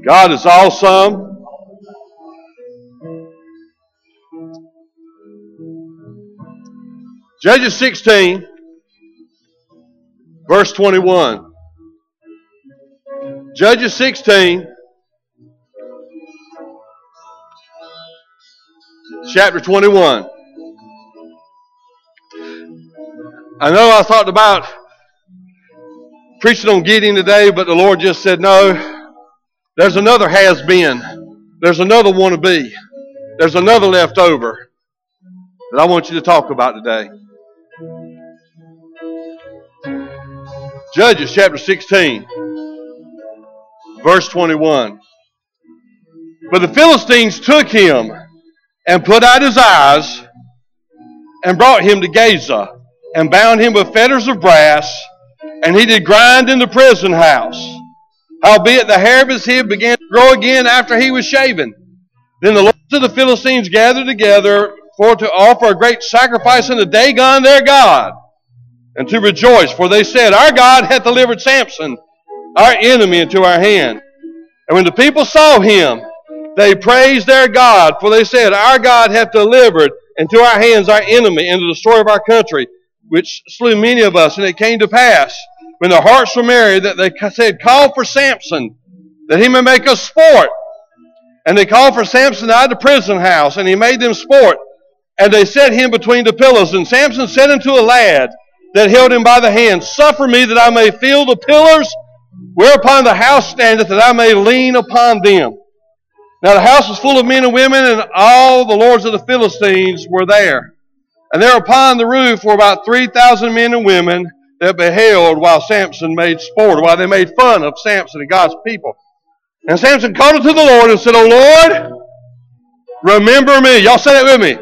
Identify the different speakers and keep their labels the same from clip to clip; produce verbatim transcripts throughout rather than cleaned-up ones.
Speaker 1: God is awesome. Judges sixteen, verse twenty-one. Judges sixteen, chapter twenty-one. I know I thought about preaching on Gideon today, but the Lord just said, no, there's another has-been. There's another wannabe. There's another leftover that I want you to talk about today. Judges chapter sixteen, verse twenty-one. But the Philistines took him and put out his eyes and brought him to Gaza and bound him with fetters of brass, and he did grind in the prison house. Howbeit the hair of his head began to grow again after he was shaven. Then the lords of the Philistines gathered together for to offer a great sacrifice unto Dagon their God, and to rejoice, for they said, Our God hath delivered Samson, our enemy, into our hand. And when the people saw him, they praised their God, for they said, Our God hath delivered into our hands our enemy, and the destroyer of our country, which slew many of us. And it came to pass, when their hearts were merry, that they said, Call for Samson, that he may make us sport. And they called for Samson out of the prison house, and he made them sport. And they set him between the pillars. And Samson said unto a lad that held him by the hand, Suffer me that I may feel the pillars, whereupon the house standeth, that I may lean upon them. Now the house was full of men and women, and all the lords of the Philistines were there. And there upon the roof were about three thousand men and women that beheld while Samson made sport, while they made fun of Samson and God's people. And Samson called unto the Lord and said, O Lord, remember me. Y'all say that with me.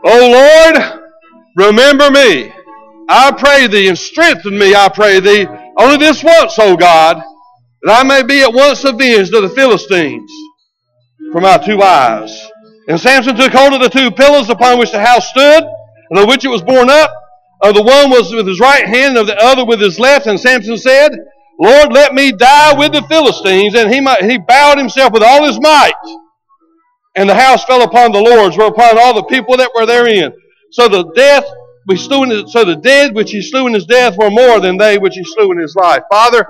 Speaker 1: O Lord, remember me. I pray thee, and strengthen me, I pray thee, only this once, O God, that I may be at once avenged of the Philistines for my two eyes. And Samson took hold of the two pillars upon which the house stood, and of which it was borne up. Of the one was with his right hand, and of the other with his left. And Samson said, Lord, let me die with the Philistines. And he might, he bowed himself with all his might. And the house fell upon the lords, whereupon all the people that were therein. So the death we slew in his, so the dead which he slew in his death were more than they which he slew in his life. Father,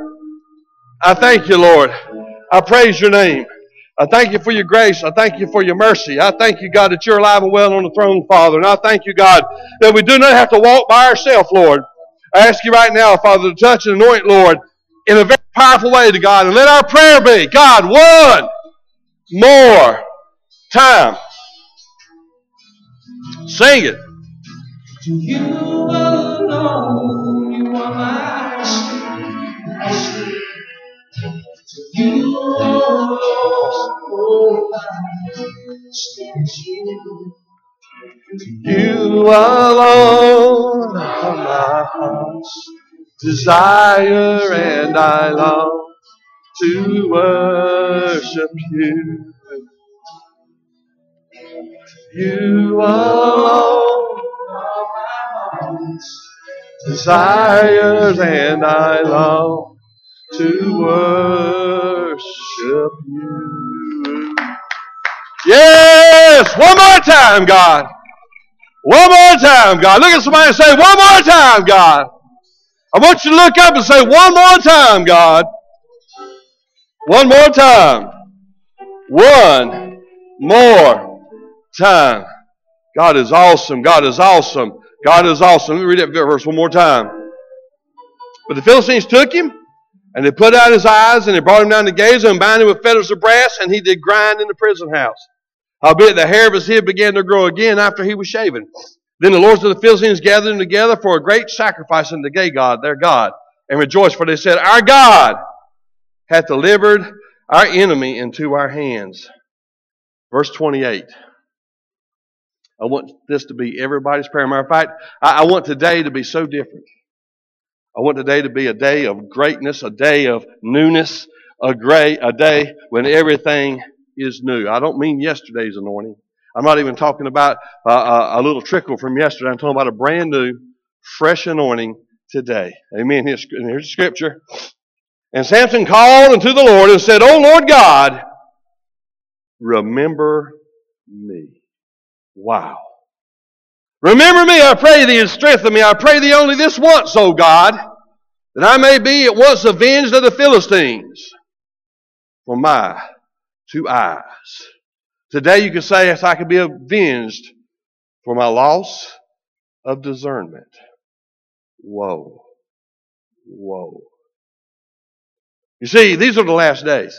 Speaker 1: I thank you, Lord. I praise your name. I thank you for your grace. I thank you for your mercy. I thank you, God, that you're alive and well on the throne, Father. And I thank you, God, that we do not have to walk by ourselves, Lord. I ask you right now, Father, to touch and anoint, Lord, in a very powerful way to God. And let our prayer be, God, one more time. Sing it.
Speaker 2: You alone, you are my strength. You alone,
Speaker 1: you alone are my heart's desire, and I long to worship you. You alone are my heart's desires, and I long to worship you. Yes! One more time, God. One more time, God. Look at somebody and say, one more time, God. I want you to look up and say, one more time, God. One more time. One more time. God is awesome. God is awesome. God is awesome. Let me read that verse one more time. But the Philistines took him, and they put out his eyes, and they brought him down to Gaza, and bound him with fetters of brass, and he did grind in the prison house. Howbeit the hair of his head began to grow again after he was shaven. Then the lords of the Philistines gathered them together for a great sacrifice unto God, their God, and rejoiced, for they said, Our God hath delivered our enemy into our hands. Verse twenty-eight. I want this to be everybody's prayer. Matter of fact, I, I want today to be so different. I want today to be a day of greatness, a day of newness, a, great, a day when everything is new. I don't mean yesterday's anointing. I'm not even talking about uh, a little trickle from yesterday. I'm talking about a brand new, fresh anointing today. Amen. Here's, here's the scripture. And Samson called unto the Lord and said, O Lord God, remember me. Wow. Remember me, I pray thee, and strengthen me. I pray thee only this once, O God, that I may be at once avenged of the Philistines for my two eyes. Today you can say, yes, I can be avenged for my loss of discernment. Whoa. Whoa. You see, these are the last days.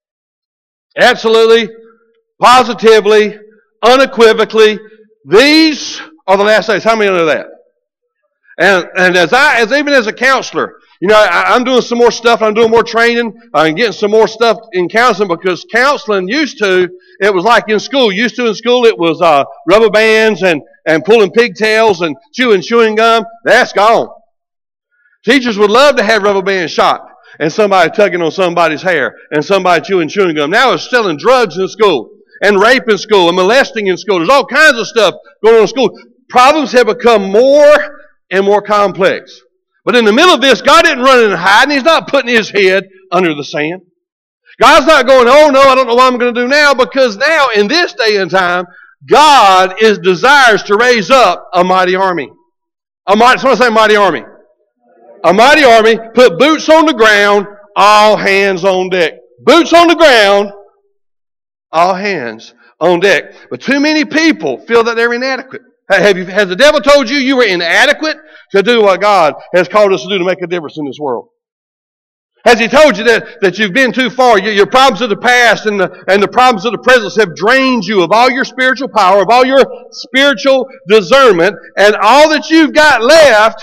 Speaker 1: Absolutely, positively, unequivocally, these are the last days. How many know that? And and as I, as even as a counselor, you know, I, I'm doing some more stuff. I'm doing more training. I'm getting some more stuff in counseling because counseling used to, it was like in school. Used to in school, it was uh, rubber bands and and pulling pigtails and chewing chewing gum. That's gone. Teachers would love to have rubber bands shot and somebody tugging on somebody's hair and somebody chewing chewing gum. Now it's selling drugs in school and rape in school and molesting in school. There's all kinds of stuff going on in school. Problems have become more and more complex. But in the middle of this, God isn't running and hiding. He's not putting his head under the sand. God's not going, oh no, I don't know what I'm going to do now, because now in this day and time, God is desires to raise up a mighty army. A mighty, someone say mighty army. A mighty army, put boots on the ground, all hands on deck. Boots on the ground, all hands on deck. But too many people feel that they're inadequate. Have you, has the devil told you you were inadequate to do what God has called us to do to make a difference in this world? Has he told you that, that you've been too far? Your, your problems of the past and the, and the problems of the present have drained you of all your spiritual power, of all your spiritual discernment, and all that you've got left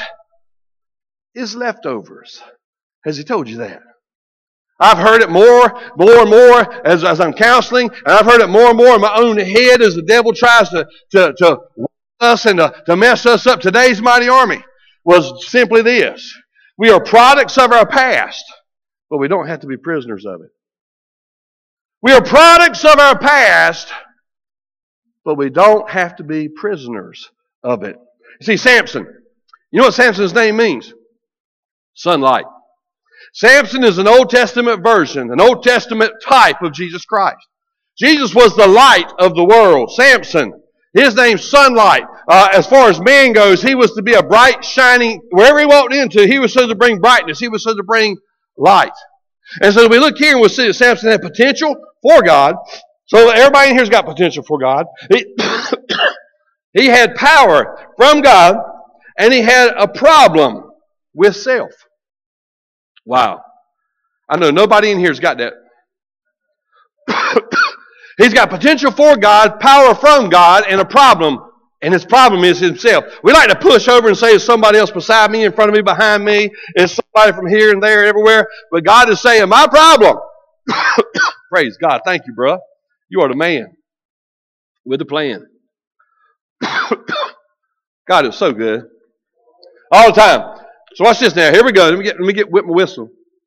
Speaker 1: is leftovers. Has he told you that? I've heard it more, more and more as, as I'm counseling, and I've heard it more and more in my own head as the devil tries to, to, to us and to, to mess us up. Today's mighty army was simply this. We are products of our past, but we don't have to be prisoners of it. We are products of our past, but we don't have to be prisoners of it. You see, Samson, you know what Samson's name means? Sunlight. Samson is an Old Testament version, an Old Testament type of Jesus Christ. Jesus was the light of the world. Samson, his name's Sunlight. Uh, as far as man goes, he was to be a bright, shining, wherever he walked into, he was supposed to bring brightness. He was supposed to bring light. And so we look here and we'll see that Samson had potential for God. So everybody in here's got potential for God. He, he had power from God, and he had a problem with self. Wow. I know nobody in here's got that. He's got potential for God, power from God, and a problem. And his problem is himself. We like to push over and say it's somebody else beside me, in front of me, behind me. It's somebody from here and there, everywhere. But God is saying, my problem. Praise God. Thank you, bro. You are the man with the plan. God is so good. All the time. So watch this now. Here we go. Let me get, let me get whip my whistle.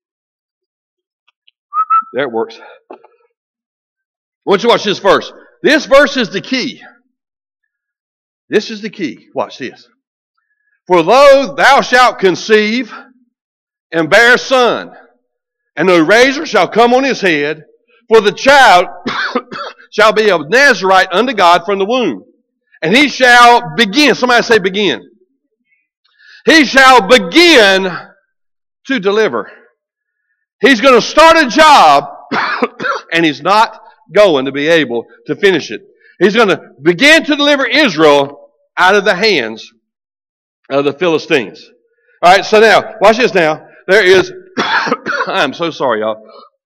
Speaker 1: There it works. I want you to watch this verse. This verse is the key. This is the key. Watch this. For lo, thou shalt conceive and bear a son, and the razor shall come on his head, for the child shall be a Nazarite unto God from the womb. And he shall begin. Somebody say begin. He shall begin to deliver. He's going to start a job, and he's not going to be able to finish it. He's going to begin to deliver Israel out of the hands of the Philistines. All right, so now, watch this now. There is, I'm so sorry, y'all.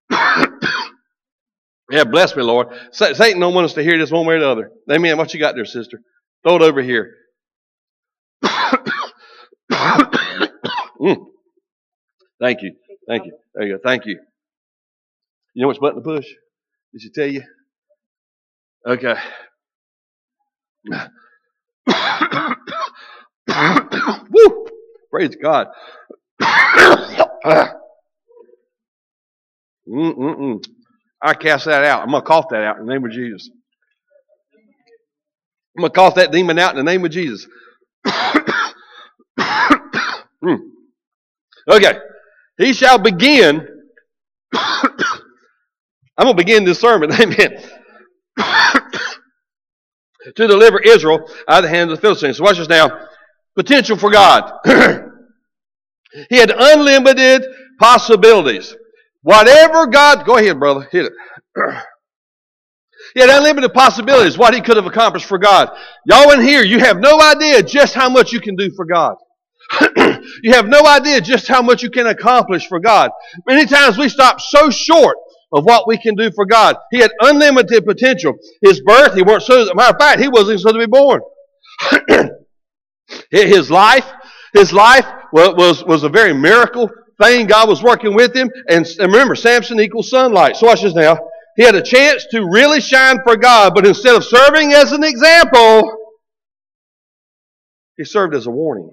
Speaker 1: Yeah, bless me, Lord. Satan don't want us to hear this one way or the other. Amen. What you got there, sister? Throw it over here. mm. Thank you. Thank you. There you go. Thank you. You know which button to push? Did she tell you? Okay. Woo! Praise God. Mm-mm-mm. I cast that out. I'm going to cough that out in the name of Jesus. I'm going to cough that demon out in the name of Jesus. mm. Okay. He shall begin. I'm going to begin this sermon. Amen. to deliver Israel out of the hands of the Philistines. So watch this now. Potential for God. He had unlimited possibilities. Whatever God, go ahead, brother, hit it. He had unlimited possibilities, what he could have accomplished for God. Y'all in here, you have no idea just how much you can do for God. You have no idea just how much you can accomplish for God. Many times we stop so short of what we can do for God. He had unlimited potential. His birth, he weren't so, as a matter of fact, he wasn't even supposed to be born. His life, his life was, was, was a very miracle thing. God was working with him. And, and remember, Samson equals sunlight. So watch this now. He had a chance to really shine for God, but instead of serving as an example, he served as a warning.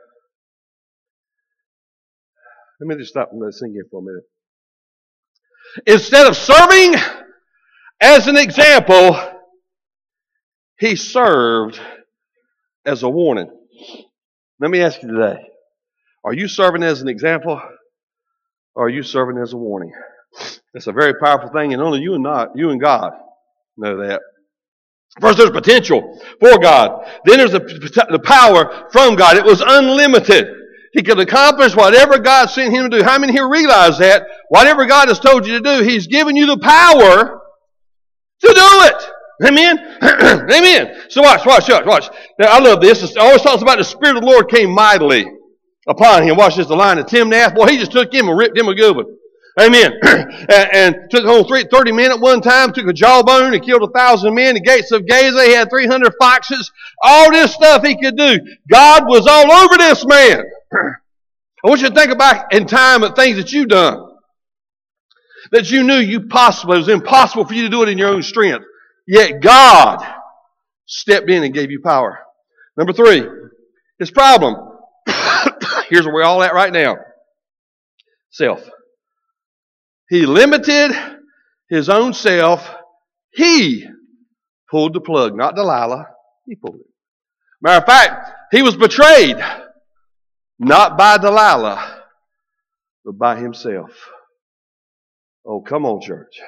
Speaker 1: Let me just stop and let it sink in for a minute. Instead of serving as an example, he served as a warning. Let me ask you today, are you serving as an example, or are you serving as a warning? It's a very powerful thing, and only you and not you and God know that. First, there's potential for God. Then there's the, the power from God. It was unlimited. He could accomplish whatever God sent him to do. How many here realize that? Whatever God has told you to do, he's given you the power to do it. Amen? Amen. So watch, watch, watch, watch. Now, I love this. It always talks about the Spirit of the Lord came mightily upon him. Watch this, the line of Timnath. Boy, he just took him and ripped him a good one. Amen. and, and took home three, thirty men at one time, took a jawbone and killed a thousand men. The gates of Gaza, he had three hundred foxes. All this stuff he could do. God was all over this man. I want you to think about in time of things that you've done. That you knew you possibly, it was impossible for you to do it in your own strength. Yet God stepped in and gave you power. Number three, his problem. Here's where we're all at right now. Self. He limited his own self. He pulled the plug, not Delilah. He pulled it. Matter of fact, he was betrayed, not by Delilah, but by himself. Oh, come on, church.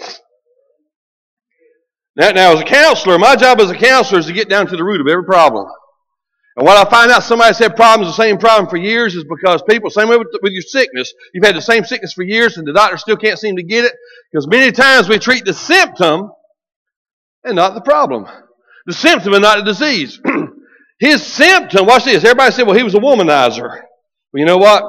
Speaker 1: Now, now, as a counselor, my job as a counselor is to get down to the root of every problem. And when I find out somebody's had problems, the same problem for years, is because people, same way with, with your sickness, you've had the same sickness for years and the doctor still can't seem to get it, because many times we treat the symptom and not the problem. The symptom and not the disease. His symptom, watch this, everybody said, well, he was a womanizer. Well, you know what?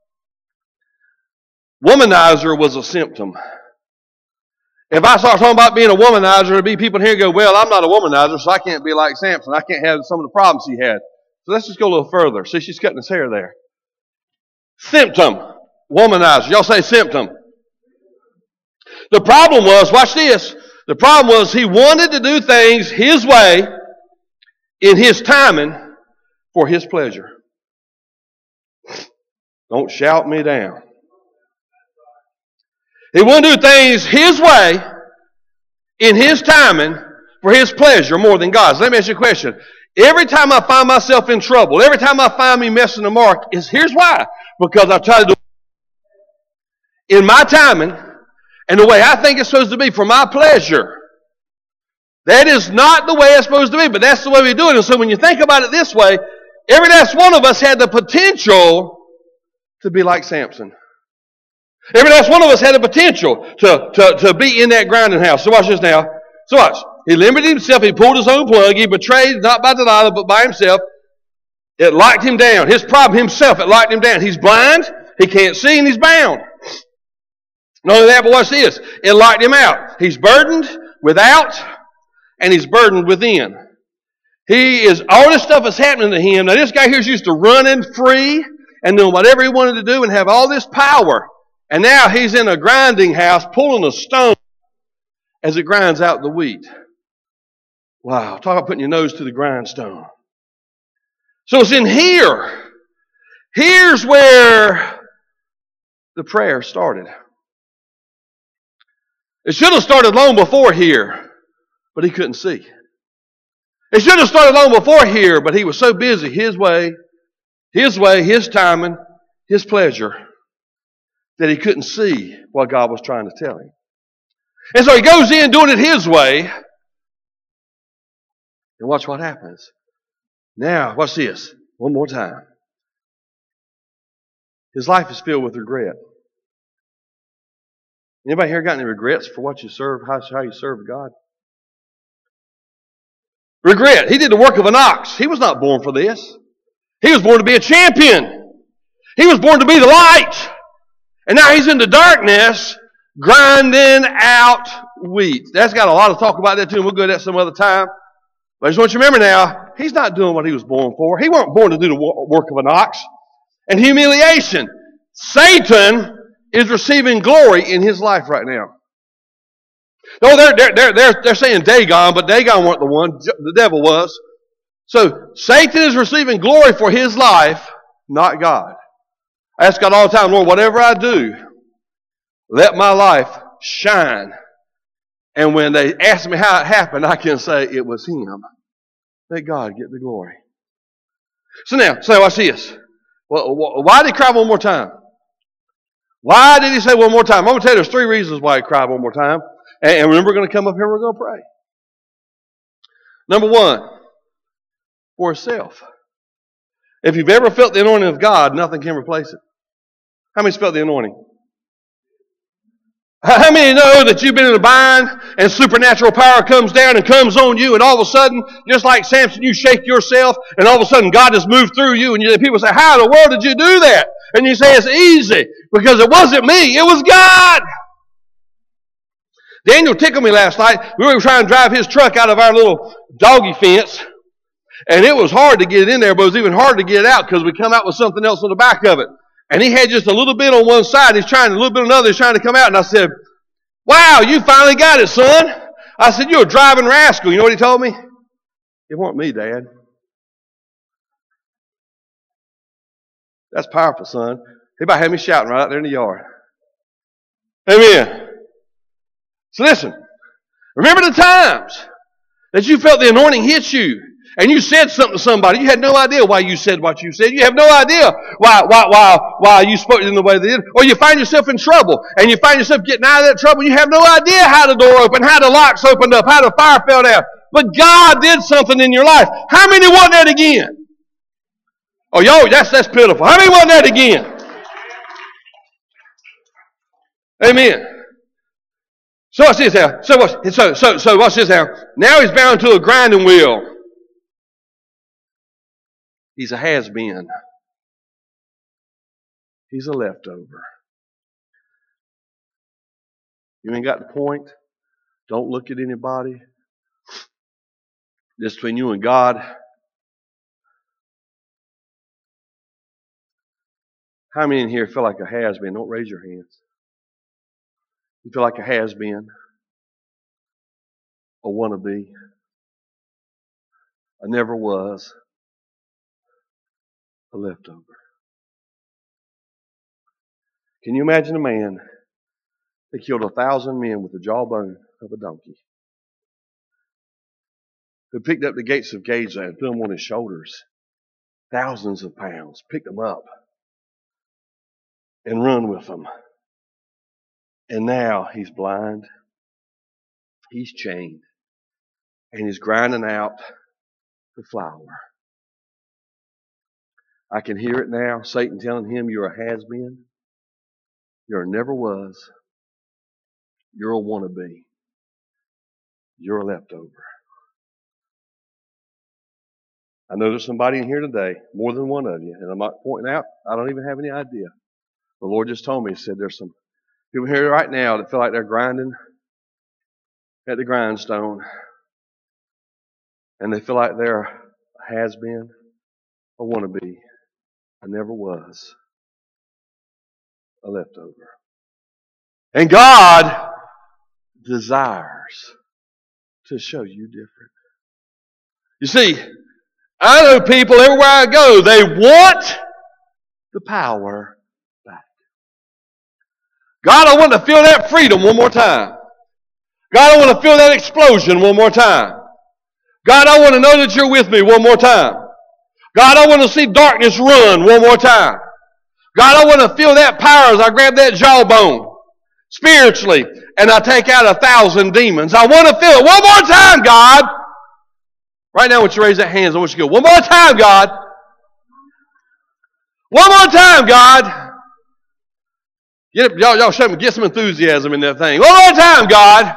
Speaker 1: Womanizer was a symptom. If I start talking about being a womanizer, there'll be people in here who go, well, I'm not a womanizer, so I can't be like Samson. I can't have some of the problems he had. So let's just go a little further. See, she's cutting his hair there. Symptom. Womanizer. Y'all say symptom. The problem was, watch this. The problem was he wanted to do things his way, in his timing, for his pleasure. Don't shout me down. He wanted to do things his way, in his timing, for his pleasure more than God's. Let me ask you a question. Every time I find myself in trouble, every time I find me missing the mark, is here's why. Because I try to do it in my timing and the way I think it's supposed to be for my pleasure. That is not the way it's supposed to be, but that's the way we do it. And so when you think about it this way, every last one of us had the potential to be like Samson. Every last one of us had the potential to, to, to be in that grinding house. So watch this now. So watch. He limited himself. He pulled his own plug. He betrayed not by Delilah, but by himself. It locked him down. His problem himself, it locked him down. He's blind. He can't see, and he's bound. Not only that, but watch this. It locked him out. He's burdened without, and he's burdened within. He is, all this stuff is happening to him. Now, this guy here's used to running free and doing whatever he wanted to do and have all this power. And now he's in a grinding house pulling a stone as it grinds out the wheat. Wow, talk about putting your nose to the grindstone. So it's in here. Here's where the prayer started. It should have started long before here, but he couldn't see. It should have started long before here, but he was so busy his way, his way, his timing, his pleasure, that he couldn't see what God was trying to tell him. And so he goes in doing it his way, And watch what happens. Now, watch this. One more time. His life is filled with regret. Anybody here got any regrets for what you serve, how, how you serve God? Regret. He did the work of an ox. He was not born for this. He was born to be a champion. He was born to be the light. And now he's in the darkness, grinding out wheat. That's got a lot of talk about that too, and we'll go to that some other time. But I just want you to remember now, he's not doing what he was born for. He wasn't born to do the work of an ox. And humiliation. Satan is receiving glory in his life right now. No, they're, they're, they're, they're, they're saying Dagon, but Dagon weren't the one. The devil was. So Satan is receiving glory for his life, not God. I ask God all the time, Lord, whatever I do, let my life shine. And when they ask me how it happened, I can say it was him. Let God get the glory. So now, so watch this. Well, why did he cry one more time? Why did he say one more time? I'm going to tell you there's three reasons why he cried one more time. And remember, we're going to come up here and we're going to pray. Number one, for himself. If you've ever felt the anointing of God, nothing can replace it. How many's felt the anointing? How many know that you've been in a bind and supernatural power comes down and comes on you, and all of a sudden, just like Samson, you shake yourself and all of a sudden God has moved through you, and you, people say, how in the world did you do that? And you say, it's easy because it wasn't me, it was God. Daniel tickled me last night. We were trying to drive his truck out of our little doggy fence, and it was hard to get it in there, but it was even harder to get it out because we come out with something else on the back of it. And he had just a little bit on one side. He's trying a little bit on the other. He's trying to come out. And I said, wow, you finally got it, son. I said, you're a driving rascal. You know what he told me? It wasn't me, Dad. That's powerful, son. He about had me shouting right out there in the yard. Amen. So listen. Remember the times that you felt the anointing hit you. And you said something to somebody. You had no idea why you said what you said. You have no idea why why why why you spoke in the way they did. Or you find yourself in trouble. And you find yourself getting out of that trouble. You have no idea how the door opened, how the locks opened up, how the fire fell down. But God did something in your life. How many want that again? Oh, yo, that's, that's pitiful. How many want that again? Amen. So watch this now. So, watch, so, so, so watch this now. Now he's bound to a grinding wheel. He's a has-been. He's a leftover. You ain't got the point? Don't look at anybody. Just between you and God. How many in here feel like a has-been? Don't raise your hands. You feel like a has-been, a wannabe, a never was, a leftover. Can you imagine a man that killed a thousand men with the jawbone of a donkey? Who picked up the gates of Gaza and put them on his shoulders, thousands of pounds, picked them up and run with them. And now he's blind, he's chained, and he's grinding out the flour. I can hear it now, Satan telling him, you're a has-been, you're a never was, you're a wannabe, you're a leftover. I know there's somebody in here today, more than one of you, and I'm not pointing out, I don't even have any idea. The Lord just told me, He said there's some people here right now that feel like they're grinding at the grindstone, and they feel like they're a has-been, a wannabe, a never was, a leftover. And God desires to show you different. You see, I know people everywhere I go, they want the power back. God, I want to feel that freedom one more time. God, I want to feel that explosion one more time. God, I want to know that you're with me one more time. God, I want to see darkness run one more time. God, I want to feel that power as I grab that jawbone spiritually and I take out a thousand demons. I want to feel it one more time, God. Right now, I want you to raise that hands. I want you to go, one more time, God. One more time, God. Get, y'all, y'all show me, get some enthusiasm in that thing. One more time, God.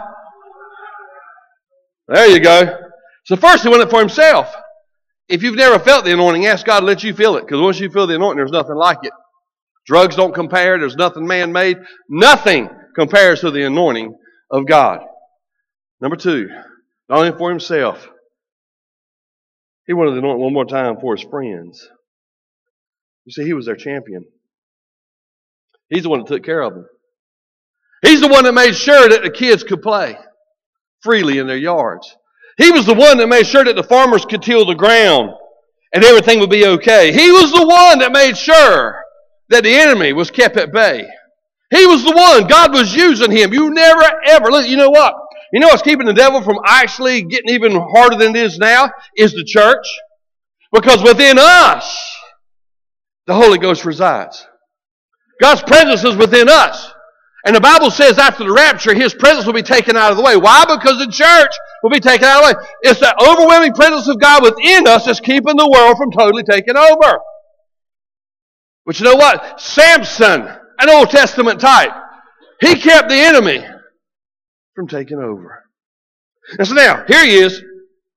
Speaker 1: There you go. So first he went it for himself. If you've never felt the anointing, ask God to let you feel it. Because once you feel the anointing, there's nothing like it. Drugs don't compare. There's nothing man-made. Nothing compares to the anointing of God. Number two, not only for himself, he wanted to anoint one more time for his friends. You see, he was their champion. He's the one that took care of them. He's the one that made sure that the kids could play freely in their yards. He was the one that made sure that the farmers could till the ground and everything would be okay. He was the one that made sure that the enemy was kept at bay. He was the one. God was using him. You never ever, look, you know what? You know what's keeping the devil from actually getting even harder than it is now? Is the church. Because within us, the Holy Ghost resides. God's presence is within us. And the Bible says after the rapture, His presence will be taken out of the way. Why? Because the church will be taken out of the way. It's that overwhelming presence of God within us that's keeping the world from totally taking over. But you know what? Samson, an Old Testament type, he kept the enemy from taking over. And so now, here he is.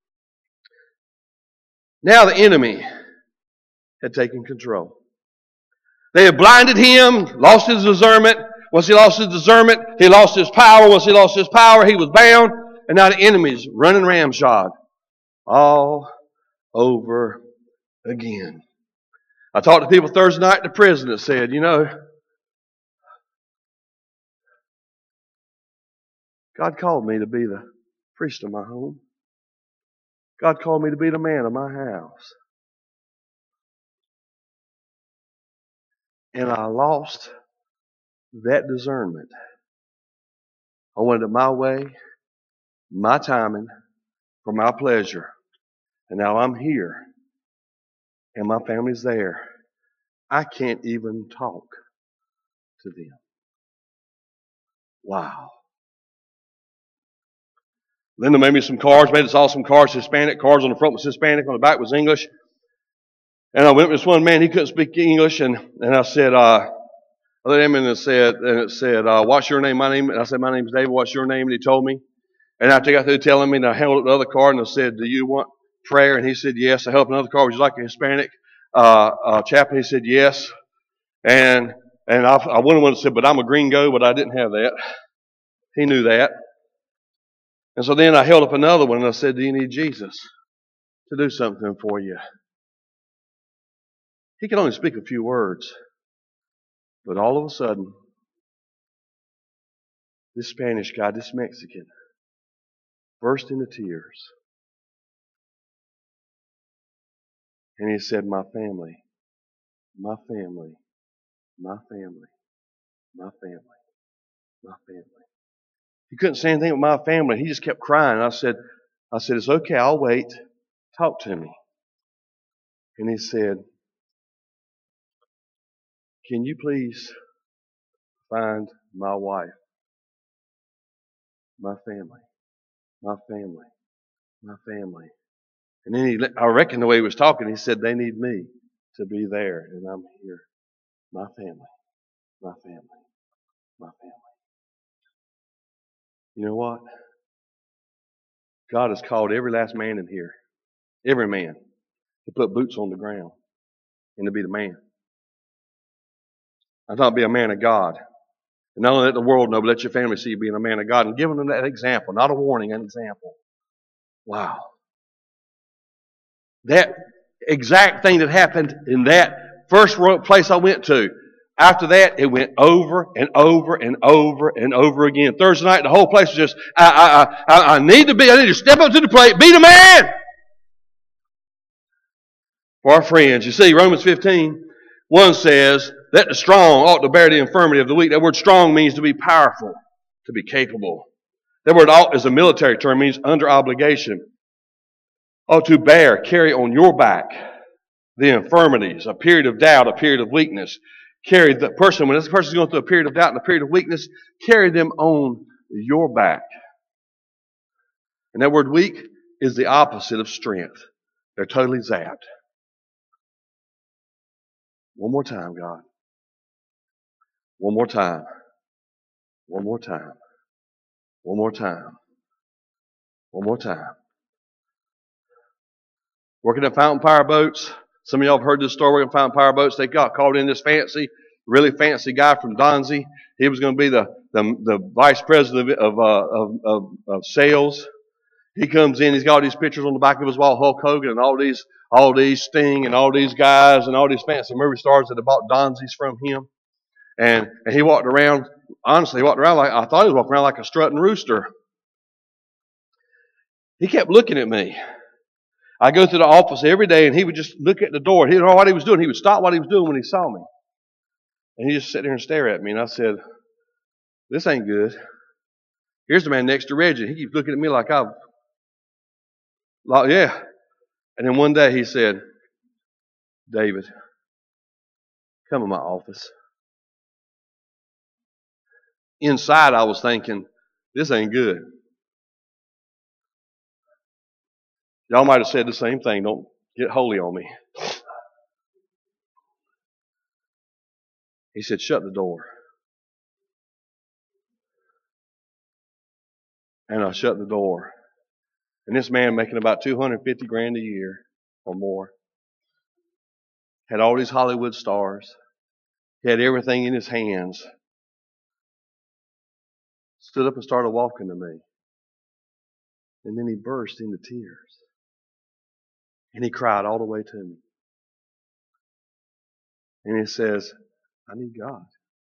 Speaker 1: Now the enemy had taken control. They had blinded him, lost his discernment. Once he lost his discernment, he lost his power. Once he lost his power, he was bound. And now the enemy's running ramshod all over again. I talked to people Thursday night in the prison that said, you know, God called me to be the priest of my home. God called me to be the man of my house. And I lost that discernment. I wanted it my way, my timing, for my pleasure. And now I'm here. And my family's there. I can't even talk to them. Wow. Linda made me some cards, made us all some cards, Hispanic cards. On the front was Hispanic, on the back was English. And I went with this one man, he couldn't speak English, and, and I said, uh, I looked at him and it said, and it said, uh, what's your name? My name, and I said, my name's David, what's your name? And he told me. And after he got through telling me, and I held up the other card and I said, do you want prayer? And he said, yes. I held up another card, would you like a Hispanic uh, uh, chaplain? He said, yes. And and I, I went and said, but I'm a gringo, but I didn't have that. He knew that. And so then I held up another one and I said, do you need Jesus to do something for you? He could only speak a few words. But all of a sudden, this Spanish guy, this Mexican, burst into tears. And he said, my family, my family, my family, my family, my family. He couldn't say anything with my family. He just kept crying. I said, I said, it's okay, I'll wait. Talk to me. And he said, can you please find my wife, my family, my family, my family. And then he, I reckon the way he was talking, he said, they need me to be there, and I'm here. My family, my family, my family. You know what? God has called every last man in here, every man, to put boots on the ground and to be the man. I thought be a man of God. And not only let the world know, but let your family see you being a man of God and giving them that example, not a warning, an example. Wow. That exact thing that happened in that first place I went to, after that, it went over and over and over and over again. Thursday night, the whole place was just, I, I, I, I need to be, I need to step up to the plate, be the man. For our friends, you see, Romans fifteen, one says, that the strong ought to bear the infirmity of the weak. That word strong means to be powerful, to be capable. That word ought is a military term, means under obligation. Ought to bear, carry on your back the infirmities, a period of doubt, a period of weakness. Carry the person, when this person is going through a period of doubt and a period of weakness, carry them on your back. And that word weak is the opposite of strength. They're totally zapped. One more time, God. One more time. One more time. One more time. One more time. Working at Fountain Power Boats. Some of y'all have heard this story working at Fountain Power Boats. They got called in this fancy, really fancy guy from Donzie. He was going to be the, the, the vice president of, uh, of, of, of sales. He comes in, he's got all these pictures on the back of his wall, Hulk Hogan and all these, all these Sting and all these guys and all these fancy movie stars that have bought Donzies from him. And, and he walked around, honestly, he walked around like, I thought he was walking around like a strutting rooster. He kept looking at me. I go through the office every day and he would just look at the door. He didn't know what he was doing. He would stop what he was doing when he saw me. And he just sit there and stare at me. And I said, this ain't good. Here's the man next to Reggie. He keeps looking at me like I've, like, yeah. And then one day he said, David, come in my office. Inside I was thinking, this ain't good. Y'all might have said the same thing. Don't get holy on me. He said, shut the door. And I shut the door. And this man making about two hundred fifty grand a year or more. Had all these Hollywood stars. He had everything in his hands. Stood up and started walking to me. And then he burst into tears. And he cried all the way to me. And he says, I need God.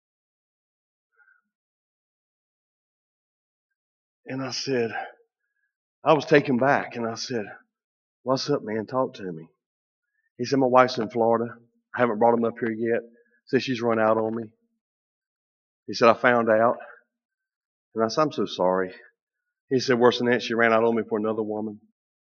Speaker 1: And I said, I was taken back. And I said, what's up, man? Talk to me. He said, my wife's in Florida. I haven't brought him up here yet. Said she's run out on me. He said, I found out. And I said, I'm so sorry. He said, worse than that, she ran out on me for another woman.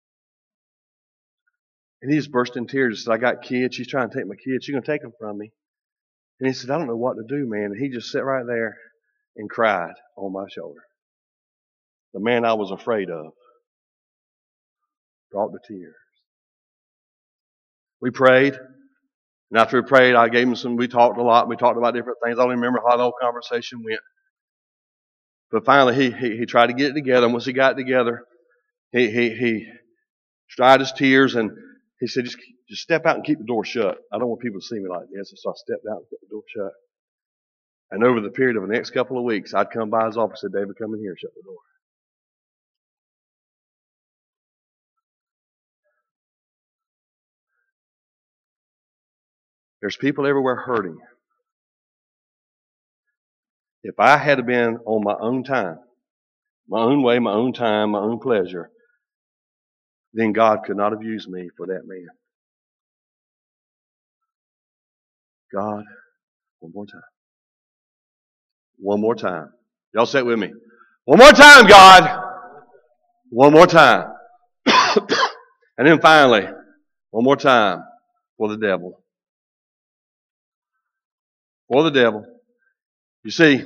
Speaker 1: And he just burst in tears. He said, I got kids. She's trying to take my kids. She's going to take them from me. And he said, I don't know what to do, man. And he just sat right there and cried on my shoulder. The man I was afraid of brought the tears. We prayed. And after we prayed, I gave him some, we talked a lot. We talked about different things. I don't even remember how the whole conversation went. But finally, he, he, he tried to get it together. And once he got it together, he, he, he dried his tears and he said, just, just step out and keep the door shut. I don't want people to see me like this. So I stepped out and kept the door shut. And over the period of the next couple of weeks, I'd come by his office and said, David, come in here and shut the door. There's people everywhere hurting. If I had been on my own time, my own way, my own time, my own pleasure, then God could not have used me for that man. God, one more time. One more time. Y'all say it with me. One more time, God. One more time. And then finally, one more time for the devil. For the devil. You see,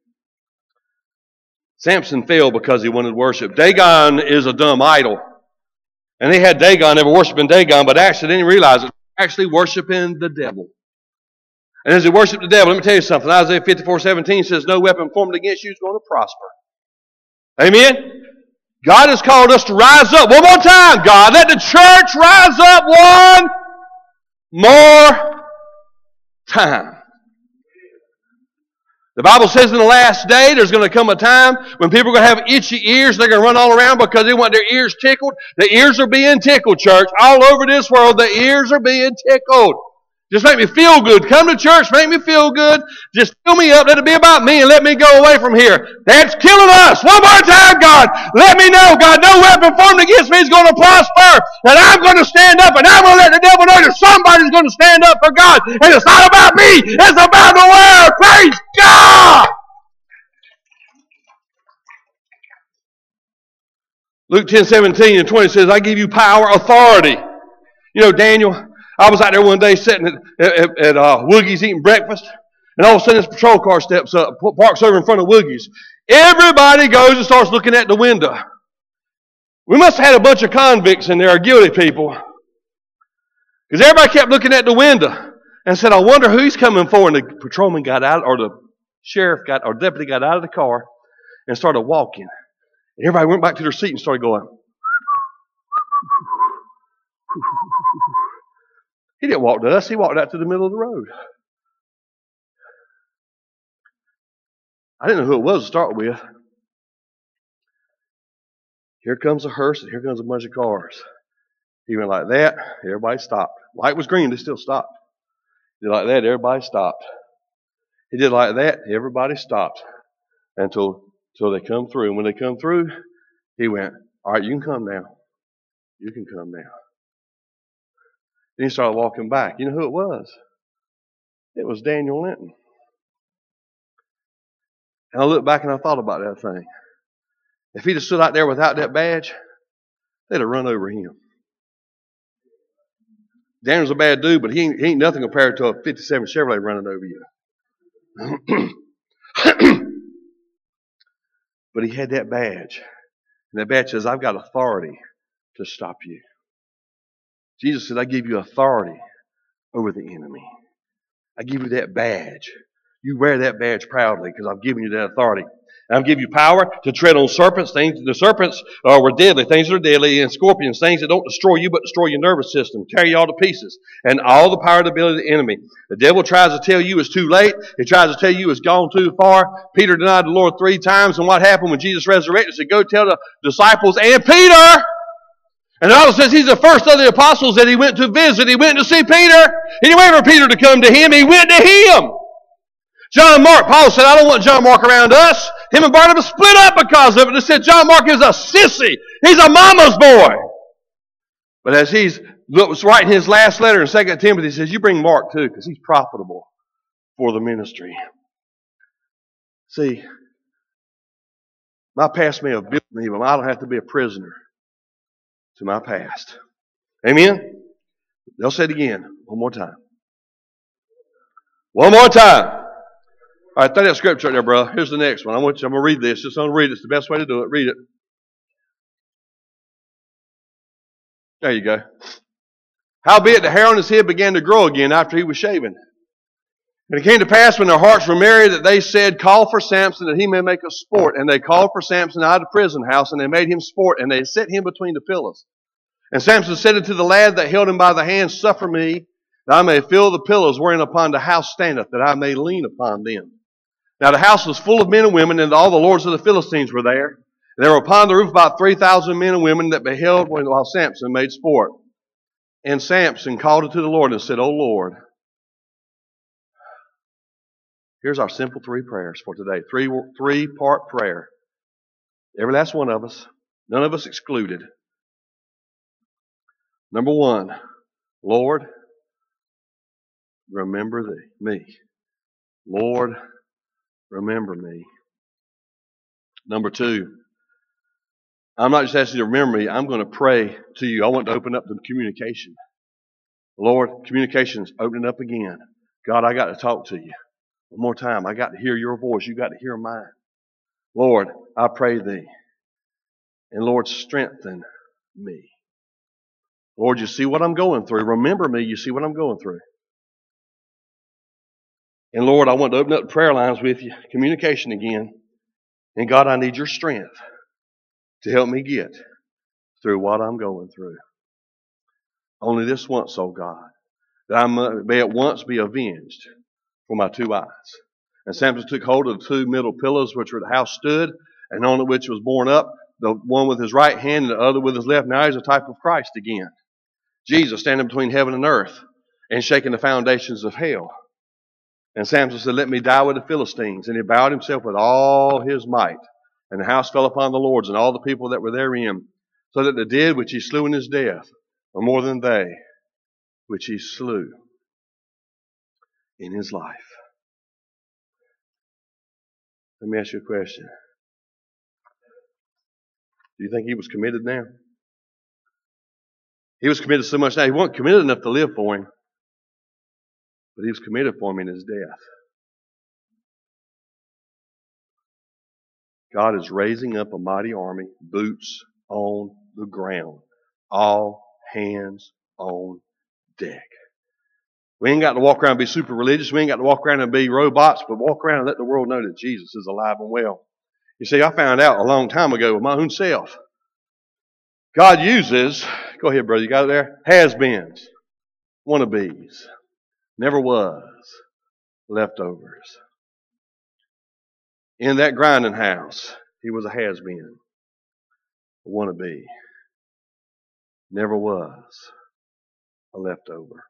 Speaker 1: Samson fell because he wanted worship. Dagon is a dumb idol. And they had Dagon, they were worshiping Dagon, but actually they didn't realize it. Actually worshiping the devil. And as he worshiped the devil, let me tell you something. Isaiah fifty-four seventeen says, no weapon formed against you is going to prosper. Amen? God has called us to rise up. One more time, God. Let the church rise up one more time. The Bible says in the last day there's going to come a time when people are going to have itchy ears. They're going to run all around because they want their ears tickled. The ears are being tickled, church. All over this world, the ears are being tickled. Just make me feel good. Come to church, make me feel good. Just fill me up. Let it be about me and let me go away from here. That's killing us. One more time, God. Let me know, God, no weapon formed against me is going to prosper. And I'm going to stand up and I'm going to let the devil know that somebody's going to stand up for God. And it's not about me. It's about the world. Praise God. Luke ten seventeen and twenty says, I give you power, authority. You know, Daniel, I was out there one day sitting at, at, at uh, Woogie's eating breakfast, and all of a sudden this patrol car steps up, parks over in front of Woogie's. Everybody goes and starts looking at the window. We must have had a bunch of convicts in there, or guilty people. Because everybody kept looking at the window and said, I wonder who he's coming for. And the patrolman got out, or the sheriff got, or deputy got out of the car and started walking. And everybody went back to their seat and started going. He didn't walk to us. He walked out to the middle of the road. I didn't know who it was to start with. Here comes a hearse and here comes a bunch of cars. He went like that. Everybody stopped. Light was green. They still stopped. He did like that. Everybody stopped. He did like that. Everybody stopped until, until they come through. And when they come through, he went, all right, you can come now. You can come now. Then he started walking back. You know who it was? It was Daniel Linton. And I looked back and I thought about that thing. If he'd have stood out there without that badge, they'd have run over him. Daniel's a bad dude, but he ain't, he ain't nothing compared to a fifty-seven Chevrolet running over you. But he had that badge. And that badge says, I've got authority to stop you. Jesus said, I give you authority over the enemy. I give you that badge. You wear that badge proudly because I've given you that authority. And I've given you power to tread on serpents. Things, the serpents uh, were deadly. Things that are deadly. And scorpions, things that don't destroy you but destroy your nervous system. Tear you all to pieces. And all the power and ability of the enemy. The devil tries to tell you it's too late. He tries to tell you it's gone too far. Peter denied the Lord three times. And what happened when Jesus resurrected? He said, go tell the disciples and Peter. And the Bible says he's the first of the apostles that he went to visit. He went to see Peter. He didn't wait for Peter to come to him. He went to him. John Mark, Paul said, I don't want John Mark around us. Him and Barnabas split up because of it. They said John Mark is a sissy. He's a mama's boy. But as he's was writing his last letter in Second Timothy, he says, you bring Mark too, because he's profitable for the ministry. See, my past may have built me, but I don't have to be a prisoner to my past. Amen? They'll say it again. One more time. One more time. All right, throw that scripture right there, bro. Here's the next one. I want you, I'm going to read this. Just going to read it. It's the best way to do it. Read it. There you go. Howbeit the hair on his head began to grow again after he was shaven. And it came to pass when their hearts were merry that they said, call for Samson that he may make us sport. And they called for Samson out of the prison house, and they made him sport, and they set him between the pillars. And Samson said unto the lad that held him by the hand, suffer me, that I may fill the pillars wherein upon the house standeth, that I may lean upon them. Now the house was full of men and women, and all the lords of the Philistines were there. And there were upon the roof about three thousand men and women that beheld while Samson made sport. And Samson called unto the Lord and said, O Lord, here's our simple three prayers for today. Three, three-part prayer. Every last one of us. None of us excluded. Number one, Lord, remember thee, me. Lord, remember me. Number two, I'm not just asking you to remember me. I'm going to pray to you. I want to open up the communication. Lord, communication's opening up again. God, I got to talk to you. One more time. I got to hear your voice. You got to hear mine. Lord, I pray thee. And Lord, strengthen me. Lord, you see what I'm going through. Remember me. You see what I'm going through. And Lord, I want to open up prayer lines with you. Communication again. And God, I need your strength to help me get through what I'm going through. Only this once, oh God, that I may at once be avenged for my two eyes. And Samson took hold of the two middle pillars which where the house stood, and on which was borne up, the one with his right hand and the other with his left. Now he's a type of Christ again. Jesus standing between heaven and earth and shaking the foundations of hell. And Samson said, let me die with the Philistines. And he bowed himself with all his might. And the house fell upon the lords and all the people that were therein, so that the dead which he slew in his death were more than they which he slew in his life. Let me ask you a question. Do you think he was committed now? He was committed so much now. He wasn't committed enough to live for him. But he was committed for him in his death. God is raising up a mighty army, boots on the ground. All hands on deck. We ain't got to walk around and be super religious. We ain't got to walk around and be robots, but walk around and let the world know that Jesus is alive and well. You see, I found out a long time ago with my own self. God uses, go ahead, brother, you got it there? Has-beens, wannabes, never was, leftovers. In that grinding house, he was a has-been, a wannabe, never was, a leftover.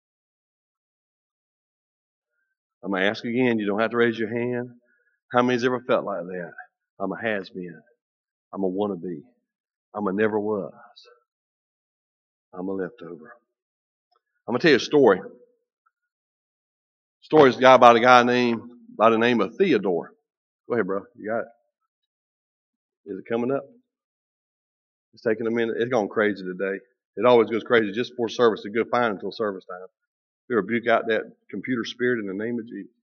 Speaker 1: I'm going to ask again, you don't have to raise your hand. How many's ever felt like that? I'm a has-been. I'm a wannabe. I'm a never was. I'm a leftover. I'm going to tell you a story. Story is a guy by the guy named by the name of Theodore. Go ahead, bro. You got it. Is it coming up? It's taking a minute. It's going crazy today. It always goes crazy just before service. It's good fine until service time. We rebuke out that computer spirit in the name of Jesus.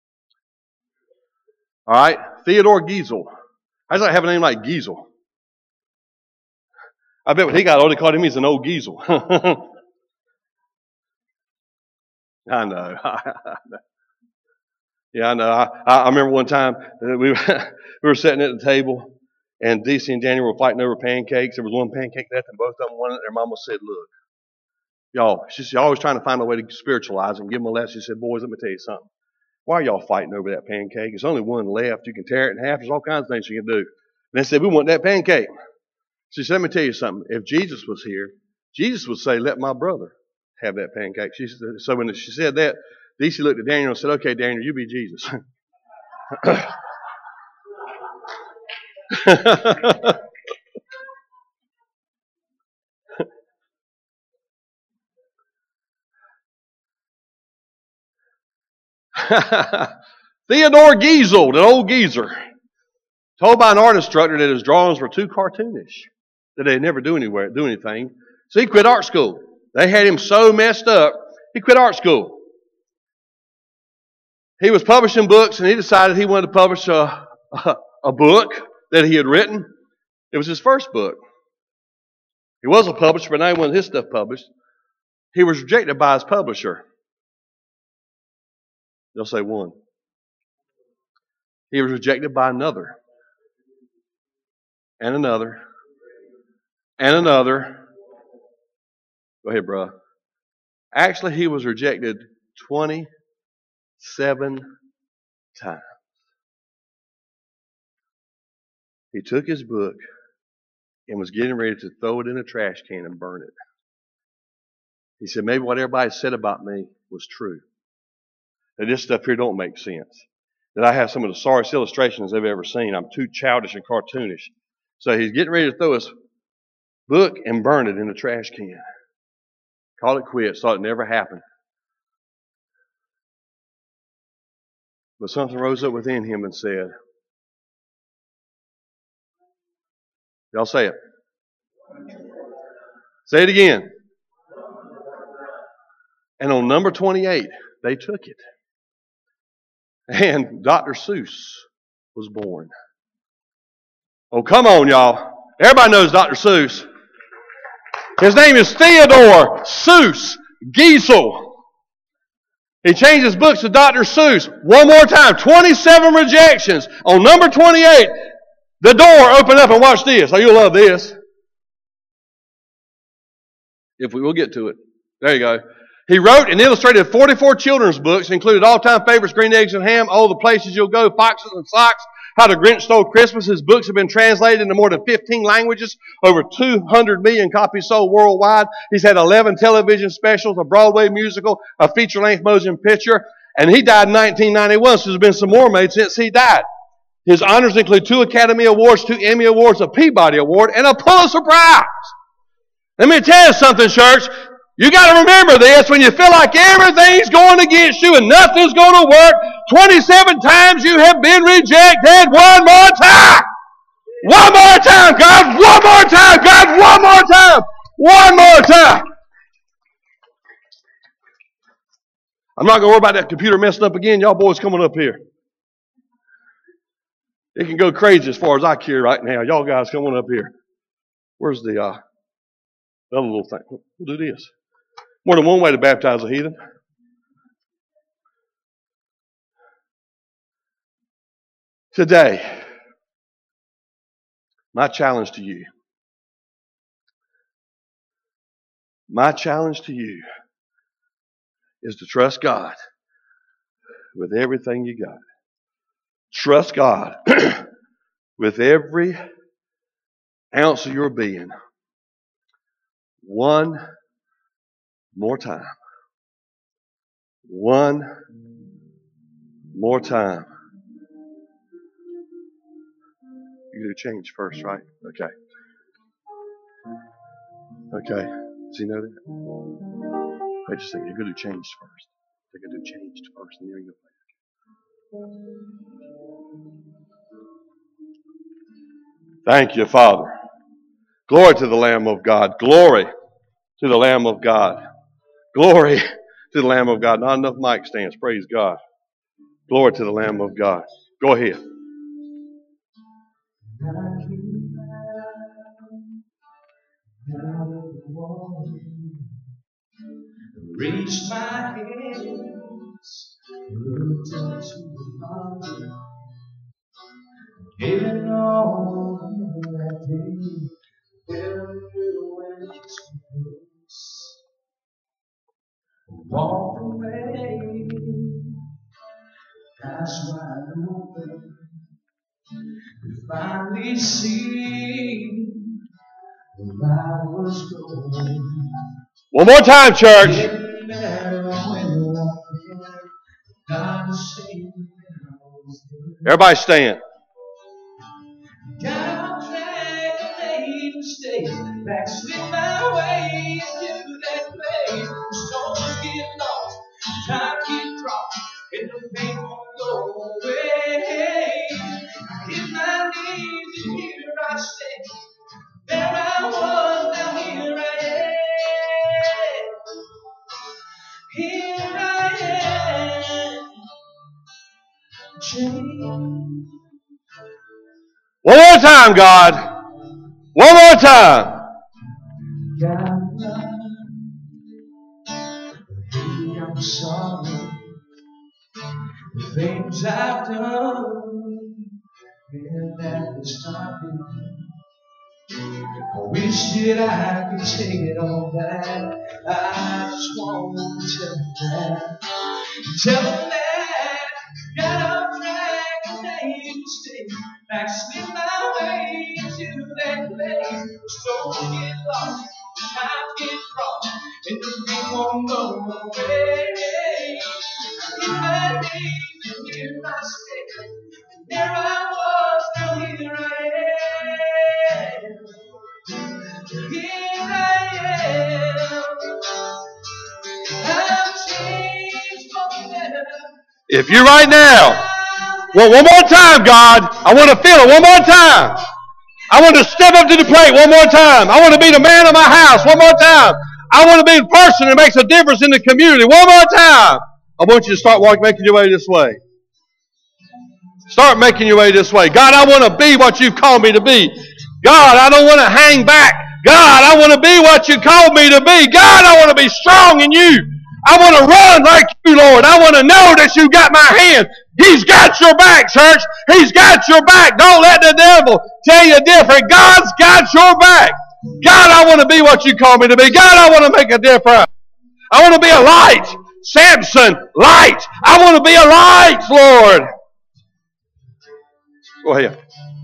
Speaker 1: All right, Theodore Giesel. How's that have a name like Giesel? I bet when he got old, they called him, he's an old Giesel. I know. yeah, I know. I, I remember one time we were, we were sitting at the table, and D C and Daniel were fighting over pancakes. There was one pancake left, and both of them wanted it. Their mama said, look, y'all, she's always trying to find a way to spiritualize and give them a lesson. She said, boys, let me tell you something. Why are y'all fighting over that pancake? There's only one left. You can tear it in half. There's all kinds of things you can do. And they said, we want that pancake. She said, let me tell you something. If Jesus was here, Jesus would say, let my brother have that pancake. She said, so when she said that, D C looked at Daniel and said, okay, Daniel, you be Jesus. Theodore Giesel, an old geezer, told by an art instructor that his drawings were too cartoonish, that they'd never do anywhere, do anything. So he quit art school. They had him so messed up, he quit art school. He was publishing books, and he decided he wanted to publish a, a, a book that he had written. It was his first book. He was a publisher, but now he wanted his stuff published. He was rejected by his publisher. They'll say one. He was rejected by another. And another. And another. Go ahead, bro. Actually, he was rejected twenty-seven times. He took his book and was getting ready to throw it in a trash can and burn it. He said, maybe what everybody said about me was true. That this stuff here don't make sense. That I have some of the sorriest illustrations they've ever seen. I'm too childish and cartoonish. So he's getting ready to throw his book and burn it in a trash can. Call it quits. Thought it never happened. But something rose up within him and said, y'all say it. Say it again. And on number twenty-eight, they took it. And Doctor Seuss was born. Oh, come on, y'all. Everybody knows Doctor Seuss. His name is Theodore Seuss Giesel. He changed his books to Doctor Seuss. One more time. twenty-seven rejections. On number twenty-eight, the door opened up, and watch this. Oh, you'll love this. If we will get to it. There you go. He wrote and illustrated forty-four children's books, included all-time favorites, Green Eggs and Ham, All the Places You'll Go, Foxes and Socks, How the Grinch Stole Christmas. His books have been translated into more than fifteen languages, over two hundred million copies sold worldwide. He's had eleven television specials, a Broadway musical, a feature-length motion picture, and he died in nineteen ninety-one, so there's been some more made since he died. His honors include two Academy Awards, two Emmy Awards, a Peabody Award, and a Pulitzer Prize. Let me tell you something, church. You got to remember this when you feel like everything's going against you and nothing's going to work. twenty-seven times you have been rejected. One more time. One more time, God. One more time, God. One more time. One more time. I'm not going to worry about that computer messing up again. Y'all boys coming up here. It can go crazy as far as I care right now. Y'all guys coming up here. Where's the uh, other little thing? We'll do this. More than one way to baptize a heathen. Today, my challenge to you, my challenge to you is to trust God with everything you got. Trust God with every ounce of your being. One more time. One more time. You do change first, right? Okay. Okay. Does he know that? Wait just a second. You're going to do change first. They're going to do changed first, and then you're going to play. Thank you, Father. Glory to the Lamb of God. Glory to the Lamb of God. Glory to the Lamb of God. Not enough mic stands. Praise God. Glory to the Lamb of God. Go ahead.
Speaker 2: Reach my hands, looked up to the Father, gave it all that day, fell you in His face, walked away, eyes wide open, to finally see where I was going.
Speaker 1: One more time, church. Everybody stand.
Speaker 2: Backslid my way into that place. Souls get lost, time get dropped, and the pain won't go away. I hit my knees and here I stand. There I was, now here I am. Here I am. Change.
Speaker 1: One more time, God. One more time.
Speaker 2: God, I'm sorry. The things I've done, and that was not me. I wish that I could take it all back. I just want to tell them that. Tell them that. Got off track and made a mistake. Backslid my way into that place. Souls get lost, time get crossed, and the pain won't go away. In my knees and here I stand. There I was, now here I am. Here I am. I'm changed for better.
Speaker 1: If you right now, well, one more time, God. I want to feel it one more time. I want to step up to the plate one more time. I want to be the man of my house one more time. I want to be the person that makes a difference in the community one more time. I want you to start walking, making your way this way. Start making your way this way. God, I want to be what you've called me to be. God, I don't want to hang back. God, I want to be what you called me to be. God, I want to be strong in you. I want to run like you, Lord. I want to know that you got my hand. He's got your back, church. He's got your back. Don't let the devil tell you different. God's got your back. God, I want to be what you called me to be. God, I want to make a difference. I want to be a light. Samson, light. I want to be a light, Lord. Go ahead.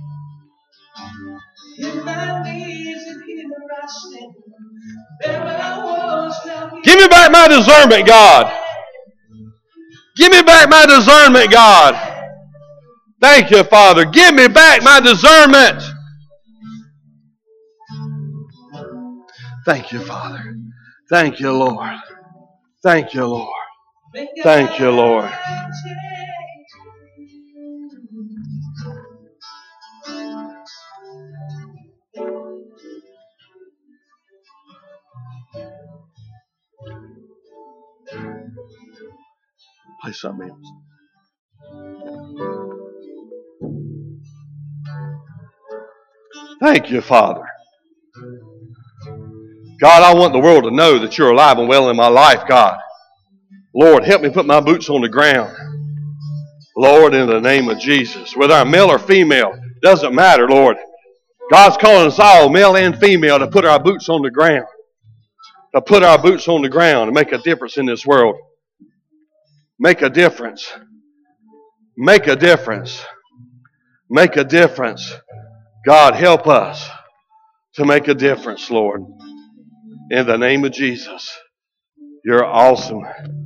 Speaker 1: Give me back my discernment, God. Give me back my discernment, God. Thank you, Father. Give me back my discernment. Thank you, Father. Thank you, Lord. Thank you, Lord. Thank you, Lord. Play something else. Thank you, Father. God, I want the world to know that you're alive and well in my life, God. Lord, help me put my boots on the ground. Lord, in the name of Jesus, whether I'm male or female, doesn't matter, Lord. God's calling us all, male and female, to put our boots on the ground. To put our boots on the ground and make a difference in this world. Make a difference. Make a difference. Make a difference. God, help us to make a difference, Lord. In the name of Jesus. You're awesome.